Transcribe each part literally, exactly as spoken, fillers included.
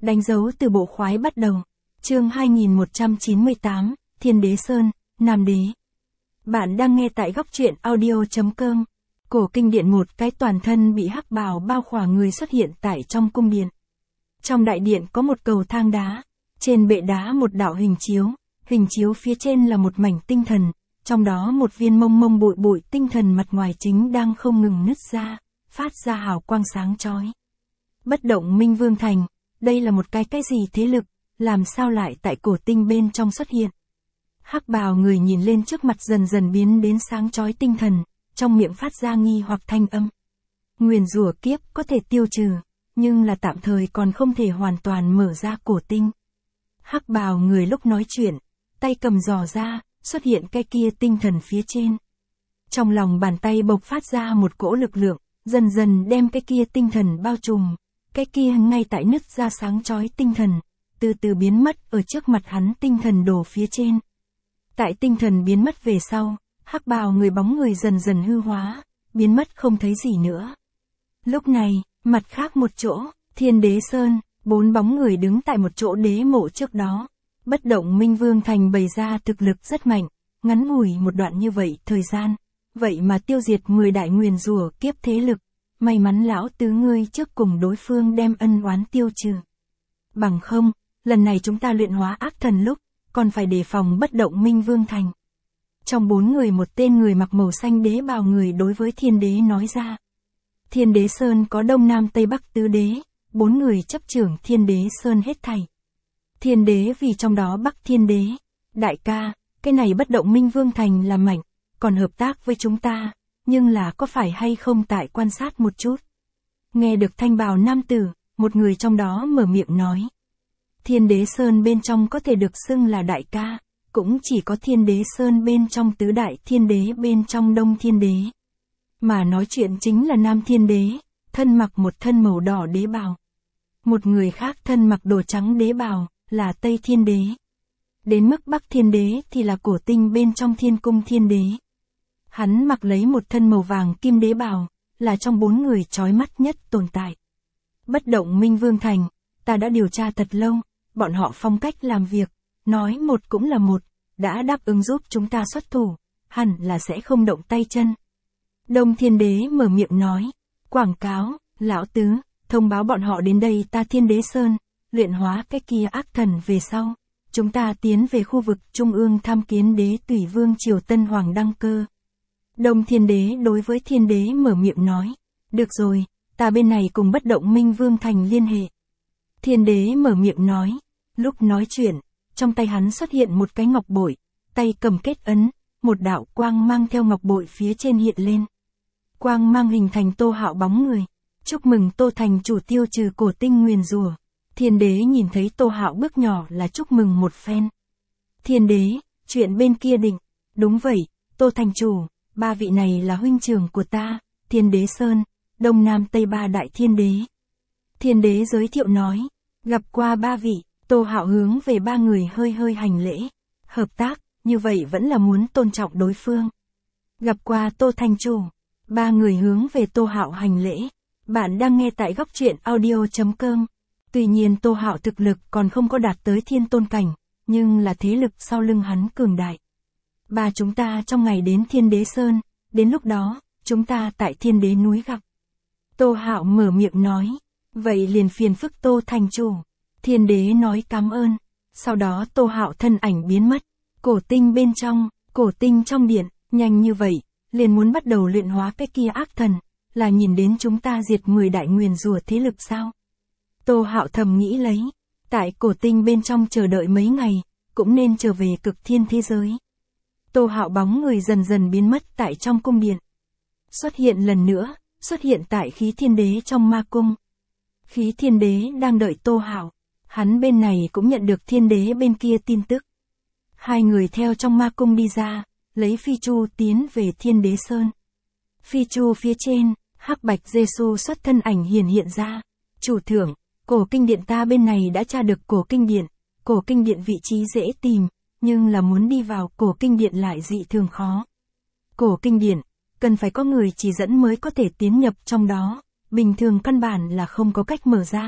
Đánh dấu từ bộ khoái bắt đầu. Chương hai nghìn một trăm chín mươi tám, Thiên Đế Sơn, Nam Đế. Bạn đang nghe tại góc truyện audio chấm com. Cổ kinh điện, một cái toàn thân bị hắc bào bao khỏa người xuất hiện tại trong cung điện. Trong đại điện có một cầu thang đá, trên bệ đá một đạo hình chiếu, hình chiếu phía trên là một mảnh tinh thần, trong đó một viên mông mông bụi bụi tinh thần mặt ngoài chính đang không ngừng nứt ra, phát ra hào quang sáng chói. Bất động Minh Vương Thành, đây là một cái cái gì thế lực, làm sao lại tại cổ tinh bên trong xuất hiện. Hắc bào người nhìn lên trước mặt dần dần biến đến sáng chói tinh thần, trong miệng phát ra nghi hoặc thanh âm. Nguyền rủa kiếp có thể tiêu trừ, nhưng là tạm thời còn không thể hoàn toàn mở ra cổ tinh. Hắc bào người lúc nói chuyện, tay cầm giò ra, xuất hiện cái kia tinh thần phía trên. Trong lòng bàn tay bộc phát ra một cỗ lực lượng, dần dần đem cái kia tinh thần bao trùm, cái kia ngay tại nứt ra sáng chói tinh thần, từ từ biến mất ở trước mặt hắn tinh thần đồ phía trên. Tại tinh thần biến mất về sau, hắc bào người bóng người dần dần hư hóa, biến mất không thấy gì nữa. Lúc này, mặt khác một chỗ, Thiên Đế Sơn, bốn bóng người đứng tại một chỗ đế mộ trước đó. Bất động Minh Vương Thành bày ra thực lực rất mạnh, ngắn ngủi một đoạn như vậy thời gian, vậy mà tiêu diệt mười đại nguyền rủa kiếp thế lực, may mắn lão tứ ngươi trước cùng đối phương đem ân oán tiêu trừ. Bằng không, lần này chúng ta luyện hóa ác thần lúc, còn phải đề phòng bất động Minh Vương Thành. Trong bốn người một tên người mặc màu xanh đế bào người đối với Thiên Đế nói ra. Thiên Đế Sơn có Đông Nam Tây Bắc tứ đế, bốn người chấp trưởng Thiên Đế Sơn hết thảy. Thiên Đế vì trong đó Bắc Thiên Đế, đại ca, cái này bất động Minh Vương Thành là mạnh, còn hợp tác với chúng ta, nhưng là có phải hay không tại quan sát một chút. Nghe được thanh bào nam tử, một người trong đó mở miệng nói. Thiên Đế Sơn bên trong có thể được xưng là đại ca, cũng chỉ có Thiên Đế Sơn bên trong tứ đại Thiên Đế bên trong Đông Thiên Đế. Mà nói chuyện chính là Nam Thiên Đế, thân mặc một thân màu đỏ đế bào. Một người khác thân mặc đồ trắng đế bào, là Tây Thiên Đế. Đến mức Bắc Thiên Đế thì là cổ tinh bên trong Thiên Cung Thiên Đế. Hắn mặc lấy một thân màu vàng kim đế bào, là trong bốn người chói mắt nhất tồn tại. Bất động Minh Vương Thành, ta đã điều tra thật lâu, bọn họ phong cách làm việc, nói một cũng là một, đã đáp ứng giúp chúng ta xuất thủ, hẳn là sẽ không động tay chân. Đông Thiên Đế mở miệng nói, quảng cáo, lão tứ, thông báo bọn họ đến đây ta Thiên Đế Sơn, luyện hóa cái kia ác thần về sau. Chúng ta tiến về khu vực Trung ương tham kiến đế tùy vương triều Tân Hoàng đăng cơ. Đông Thiên Đế đối với Thiên Đế mở miệng nói, được rồi, ta bên này cùng bất động Minh Vương Thành liên hệ. Thiên Đế mở miệng nói, lúc nói chuyện, trong tay hắn xuất hiện một cái ngọc bội, tay cầm kết ấn, một đạo quang mang theo ngọc bội phía trên hiện lên. Quang mang hình thành Tô Hạo bóng người, chúc mừng Tô thành chủ tiêu trừ cổ tinh nguyền rủa. Thiên Đế nhìn thấy Tô Hạo bước nhỏ là chúc mừng một phen. Thiên Đế, chuyện bên kia định, đúng vậy, Tô thành chủ, ba vị này là huynh trưởng của ta, Thiên Đế Sơn, Đông Nam Tây ba đại Thiên Đế. Thiên Đế giới thiệu nói, gặp qua ba vị, Tô Hạo hướng về ba người hơi hơi hành lễ, hợp tác, như vậy vẫn là muốn tôn trọng đối phương. Gặp qua Tô thành chủ, ba người hướng về Tô Hạo hành lễ. Bạn đang nghe tại góc truyện audio chấm com. Tuy nhiên Tô Hạo thực lực còn không có đạt tới thiên tôn cảnh, nhưng là thế lực sau lưng hắn cường đại. Ba chúng ta trong ngày đến Thiên Đế Sơn, đến lúc đó, chúng ta tại Thiên Đế núi gặp. Tô Hạo mở miệng nói, vậy liền phiền phức Tô thành chủ. Thiên Đế nói cảm ơn, sau đó Tô Hạo thân ảnh biến mất, cổ tinh bên trong, cổ tinh trong điện, nhanh như vậy, liền muốn bắt đầu luyện hóa cái kia ác thần, là nhìn đến chúng ta diệt mười đại nguyền rủa thế lực sao? Tô Hạo thầm nghĩ lấy, tại cổ tinh bên trong chờ đợi mấy ngày, cũng nên trở về cực thiên thế giới. Tô Hạo bóng người dần dần biến mất tại trong cung điện. Xuất hiện lần nữa, xuất hiện tại Khí Thiên Đế trong ma cung. Khí Thiên Đế đang đợi Tô Hạo, hắn bên này cũng nhận được Thiên Đế bên kia tin tức. Hai người theo trong ma cung đi ra, lấy phi chu tiến về Thiên Đế Sơn. Phi chu phía trên, hắc bạch Giê-xu xuất thân ảnh hiển hiện ra. Chủ thượng, cổ kinh điện ta bên này đã tra được cổ kinh điện, cổ kinh điện vị trí dễ tìm, nhưng là muốn đi vào cổ kinh điện lại dị thường khó. Cổ kinh điện, cần phải có người chỉ dẫn mới có thể tiến nhập trong đó, bình thường căn bản là không có cách mở ra,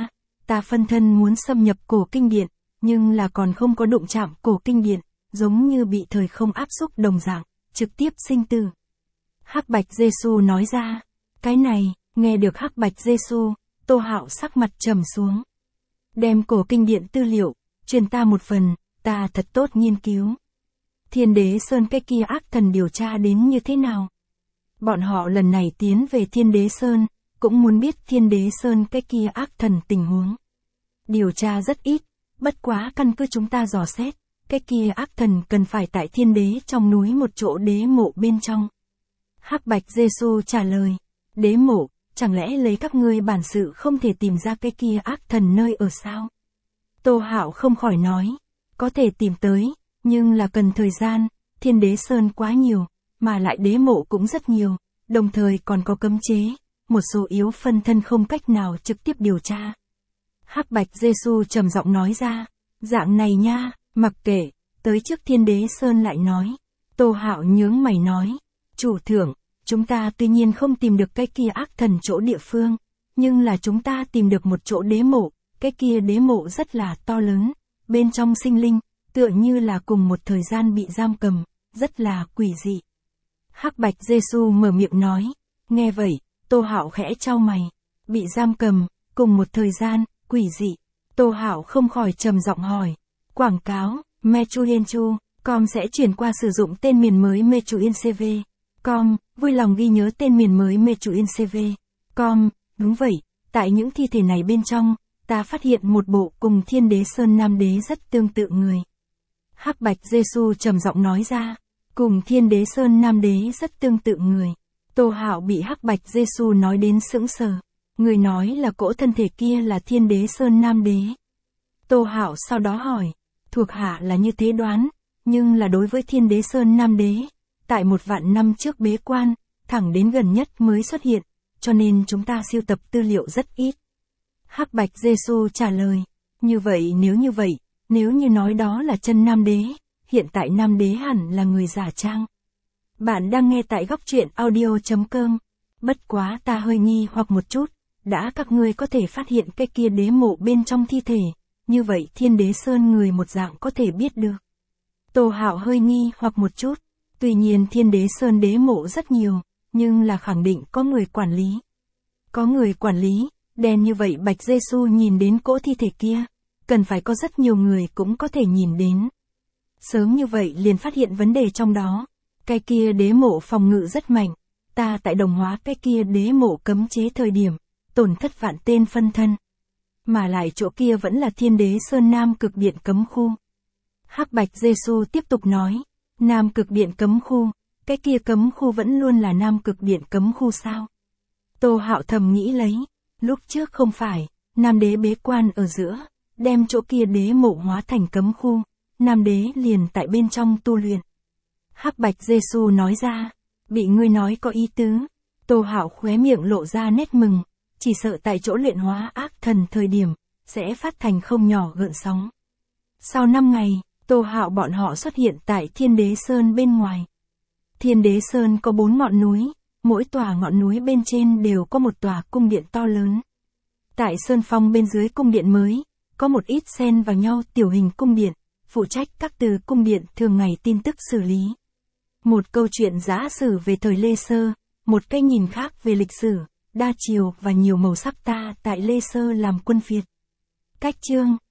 ta phân thân muốn xâm nhập cổ kinh điện, nhưng là còn không có đụng chạm cổ kinh điện, giống như bị thời không áp xúc đồng dạng, trực tiếp sinh tử. Hắc Bạch Giê-xu nói ra, cái này, nghe được Hắc Bạch Giê-xu, Tô Hạo sắc mặt trầm xuống. Đem cổ kinh điện tư liệu, truyền ta một phần, ta thật tốt nghiên cứu. Thiên Đế Sơn cái kia ác thần điều tra đến như thế nào? Bọn họ lần này tiến về Thiên Đế Sơn, cũng muốn biết Thiên Đế Sơn cái kia ác thần tình huống. Điều tra rất ít, bất quá căn cứ chúng ta dò xét, cái kia ác thần cần phải tại Thiên Đế trong núi một chỗ đế mộ bên trong. Hắc Bạch Giê-xu trả lời, đế mộ, chẳng lẽ lấy các ngươi bản sự không thể tìm ra cái kia ác thần nơi ở sao? Tô Hạo không khỏi nói, có thể tìm tới, nhưng là cần thời gian, Thiên Đế Sơn quá nhiều, mà lại đế mộ cũng rất nhiều, đồng thời còn có cấm chế, một số yếu phân thân không cách nào trực tiếp điều tra. Hắc Bạch Giê-xu trầm giọng nói ra, dạng này nha, mặc kệ, tới trước Thiên Đế Sơn lại nói. Tô Hạo nhướng mày nói, chủ thượng, chúng ta tuy nhiên không tìm được cái kia ác thần chỗ địa phương, nhưng là chúng ta tìm được một chỗ đế mộ, cái kia đế mộ rất là to lớn, bên trong sinh linh, tựa như là cùng một thời gian bị giam cầm, rất là quỷ dị. Hắc Bạch Giê-xu mở miệng nói, nghe vậy, Tô Hạo khẽ chau mày, bị giam cầm, cùng một thời gian, quỷ dị. Tô Hạo không khỏi trầm giọng hỏi, quảng cáo, Mechuyenchu, com sẽ chuyển qua sử dụng tên miền mới Mechuyencv. Com, vui lòng ghi nhớ tên miền mới Mechuyencv. Com, đúng vậy, tại những thi thể này bên trong, ta phát hiện một bộ cùng Thiên Đế Sơn Nam Đế rất tương tự người. Hắc Bạch Giê-xu trầm giọng nói ra, cùng Thiên Đế Sơn Nam Đế rất tương tự người. Tô Hạo bị Hắc Bạch Giê-xu nói đến sững sờ. Người nói là cỗ thân thể kia là Thiên Đế Sơn Nam Đế. Tô Hạo sau đó hỏi, thuộc hạ là như thế đoán, nhưng là đối với Thiên Đế Sơn Nam Đế, tại một vạn năm trước bế quan, thẳng đến gần nhất mới xuất hiện, cho nên chúng ta sưu tập tư liệu rất ít. Hắc Bạch Giê-xu trả lời, như vậy nếu như vậy, nếu như nói đó là chân Nam Đế, hiện tại Nam Đế hẳn là người giả trang. Bạn đang nghe tại góc truyện audio chấm com. Bất quá ta hơi nghi hoặc một chút, đã các ngươi có thể phát hiện cái kia đế mộ bên trong thi thể, như vậy Thiên Đế Sơn người một dạng có thể biết được. Tô Hạo hơi nghi hoặc một chút, tuy nhiên Thiên Đế Sơn đế mộ rất nhiều, nhưng là khẳng định có người quản lý. Có người quản lý, đen như vậy Bạch Giê-xu nhìn đến cỗ thi thể kia, cần phải có rất nhiều người cũng có thể nhìn đến. Sớm như vậy liền phát hiện vấn đề trong đó, cái kia đế mộ phòng ngự rất mạnh, ta tại đồng hóa cái kia đế mộ cấm chế thời điểm, tổn thất vạn tên phân thân. Mà lại chỗ kia vẫn là Thiên Đế Sơn Nam Cực Điện cấm khu. Hắc Bạch Giê-xu tiếp tục nói, Nam Cực Điện cấm khu, cái kia cấm khu vẫn luôn là Nam Cực Điện cấm khu sao? Tô Hạo thầm nghĩ lấy, lúc trước không phải, Nam Đế bế quan ở giữa, đem chỗ kia đế mộ hóa thành cấm khu, Nam Đế liền tại bên trong tu luyện. Hắc Bạch Giê-xu nói ra, bị ngươi nói có ý tứ. Tô Hạo khóe miệng lộ ra nét mừng, chỉ sợ tại chỗ luyện hóa ác thần thời điểm, sẽ phát thành không nhỏ gợn sóng. Sau năm ngày, Tô Hạo bọn họ xuất hiện tại Thiên Đế Sơn bên ngoài. Thiên Đế Sơn có bốn ngọn núi, mỗi tòa ngọn núi bên trên đều có một tòa cung điện to lớn. Tại Sơn Phong bên dưới cung điện mới, có một ít xen vào nhau tiểu hình cung điện, phụ trách các từ cung điện thường ngày tin tức xử lý. Một câu chuyện giả sử về thời Lê Sơ, một cái nhìn khác về lịch sử, đa chiều và nhiều màu sắc ta tại Lê Sơ làm quân Việt. Cách chương